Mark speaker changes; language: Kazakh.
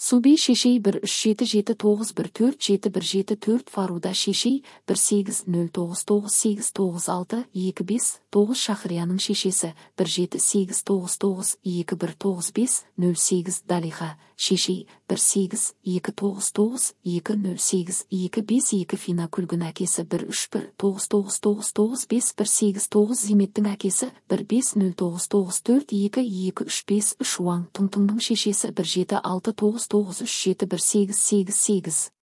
Speaker 1: Суби шешей 13779141714 Фаруда шешей 180998996 Шахрияның шешесі 17899219508 Далиха шешей 182992082 Фина Күлгін әкесі 131999518 Зиметтің әкесі 15099422353 Уаң Тұңтыңның шешесі 17699371888